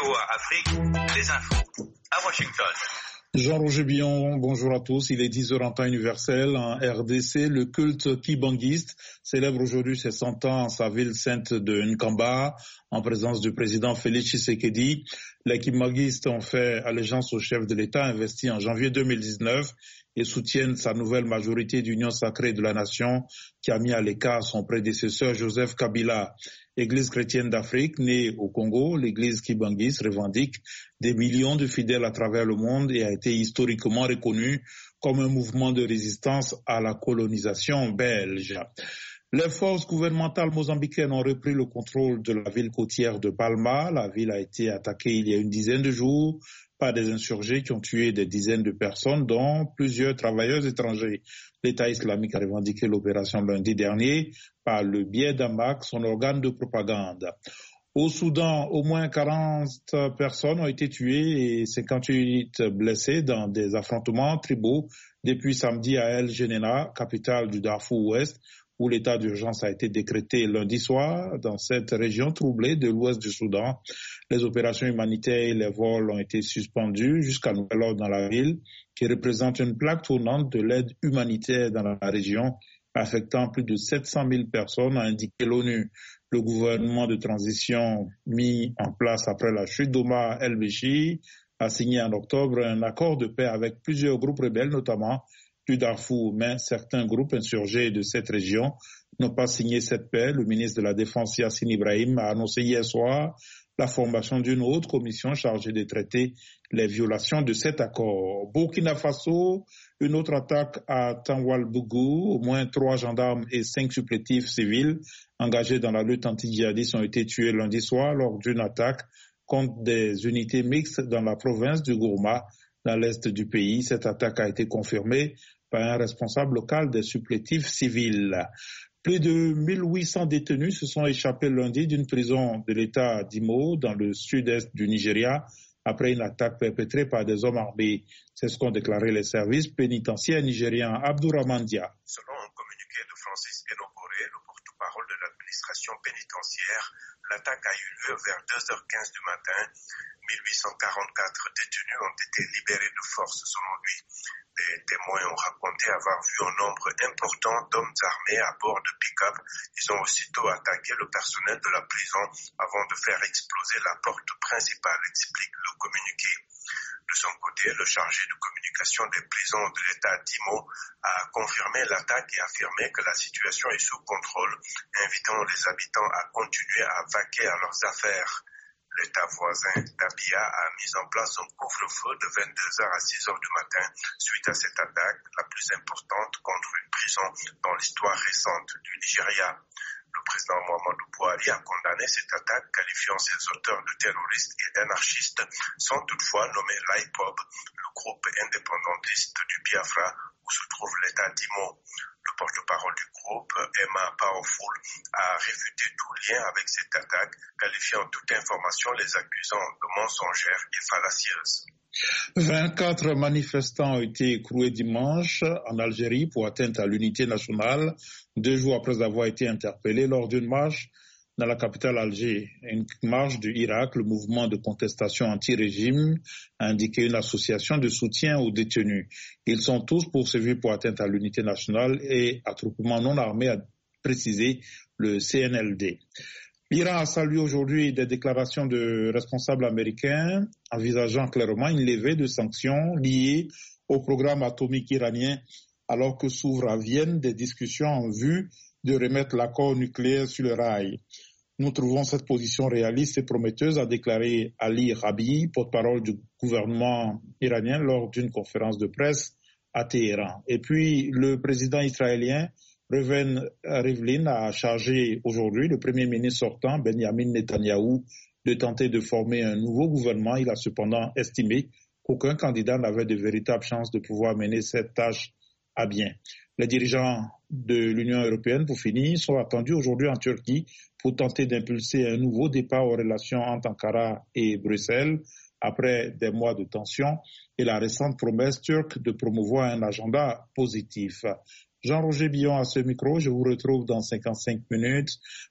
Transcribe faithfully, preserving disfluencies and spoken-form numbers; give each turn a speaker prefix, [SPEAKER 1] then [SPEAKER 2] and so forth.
[SPEAKER 1] V O A Afrique, les infos à Washington.
[SPEAKER 2] Jean-Roger Billon, bonjour à tous. Il est dix heures en temps universel. En R D C, le culte kibanguiste célèbre aujourd'hui ses cent ans en sa ville sainte de Nkamba, en présence du président Félix Tshisekedi. Les kibanguistes ont fait allégeance au chef de l'État, investi en janvier deux mille dix-neuf, et soutiennent sa nouvelle majorité d'union sacrée de la nation qui a mis à l'écart son prédécesseur Joseph Kabila. Église chrétienne d'Afrique, née au Congo, l'église kibanguiste revendique des millions de fidèles à travers le monde et a été historiquement reconnue comme un mouvement de résistance à la colonisation belge. Les forces gouvernementales mozambicaines ont repris le contrôle de la ville côtière de Palma. La ville a été attaquée il y a une dizaine de jours par des insurgés qui ont tué des dizaines de personnes, dont plusieurs travailleurs étrangers. L'État islamique a revendiqué l'opération lundi dernier par le biais d'A M A C, son organe de propagande. Au Soudan, au moins quarante personnes ont été tuées et cinquante-huit blessées dans des affrontements tribaux depuis samedi à El Geneina, capitale du Darfour Ouest, où l'état d'urgence a été décrété lundi soir dans cette région troublée de l'ouest du Soudan. Les opérations humanitaires et les vols ont été suspendus jusqu'à nouvel ordre dans la ville, qui représente une plaque tournante de l'aide humanitaire dans la région, affectant plus de sept cent mille personnes, a indiqué l'ONU. Le gouvernement de transition mis en place après la chute d'Omar el-Béchir a signé en octobre un accord de paix avec plusieurs groupes rebelles, notamment du Darfour, mais certains groupes insurgés de cette région n'ont pas signé cette paix. Le ministre de la Défense, Yassine Ibrahim, a annoncé hier soir la formation d'une autre commission chargée de traiter les violations de cet accord. Burkina Faso, une autre attaque à Tanwalbougou. Au moins trois gendarmes et cinq supplétifs civils engagés dans la lutte anti-djihadiste ont été tués lundi soir lors d'une attaque contre des unités mixtes dans la province du Gourma, dans l'est du pays. Cette attaque a été confirmée par un responsable local des supplétifs civils. Plus de mille huit cents détenus se sont échappés lundi d'une prison de l'État d'Imo, dans le sud-est du Nigeria, après une attaque perpétrée par des hommes armés. C'est ce qu'ont déclaré les services pénitentiaires nigérians. Abdourahmane Dia.
[SPEAKER 3] Selon un communiqué de Francis Enoboré, le porte-parole de l'administration pénitentiaire, l'attaque a eu lieu vers deux heures quinze du matin. mille huit cent quarante-quatre détenus ont été libérés de force selon lui. Les témoins ont raconté avoir vu un nombre important d'hommes armés à bord de pick-up. Ils ont aussitôt attaqué le personnel de la prison avant de faire exploser la porte principale, explique le communiqué. De son côté, le chargé de communication des prisons de l'État d'Imo a confirmé l'attaque et affirmé que la situation est sous contrôle, invitant les habitants à continuer à vaquer à leurs affaires. L'État voisin d'Abia a mis en place un couvre-feu de vingt-deux heures à six heures du matin suite à cette attaque, la plus importante contre une prison dans l'histoire récente du Nigeria. Le président Muhammadu Buhari a condamné cette attaque, qualifiant ses auteurs de terroristes et d'anarchistes, sans toutefois nommer l'I P O B, le groupe indépendantiste du Biafra, où se trouve l'État d'Imo. Le porte-parole du groupe, Emma Powerful, a réfuté tout lien avec cette attaque, qualifiant toute information les accusant de mensongères et fallacieuses.
[SPEAKER 2] vingt-quatre manifestants ont été écroués dimanche en Algérie pour atteinte à l'unité nationale, deux jours après avoir été interpellés lors d'une marche dans la capitale Alger. Une marche du Irak, le mouvement de contestation anti-régime, a indiqué une association de soutien aux détenus. Ils sont tous poursuivis pour atteinte à l'unité nationale et attroupement non armé, a précisé le C N L D. L'Iran a salué aujourd'hui des déclarations de responsables américains envisageant clairement une levée de sanctions liées au programme atomique iranien, alors que s'ouvrent à Vienne des discussions en vue de remettre l'accord nucléaire sur le rail. Nous trouvons cette position réaliste et prometteuse, a déclaré Ali Rabi, porte-parole du gouvernement iranien, lors d'une conférence de presse à Téhéran. Et puis, le président israélien Reuven Rivlin a chargé aujourd'hui le premier ministre sortant, Benjamin Netanyahou, de tenter de former un nouveau gouvernement. Il a cependant estimé qu'aucun candidat n'avait de véritables chances de pouvoir mener cette tâche à bien. Les dirigeants de l'Union européenne, pour finir, sont attendus aujourd'hui en Turquie pour tenter d'impulser un nouveau départ aux relations entre Ankara et Bruxelles après des mois de tension et la récente promesse turque de promouvoir un agenda positif. Jean-Roger Billon à ce micro, je vous retrouve dans cinquante-cinq minutes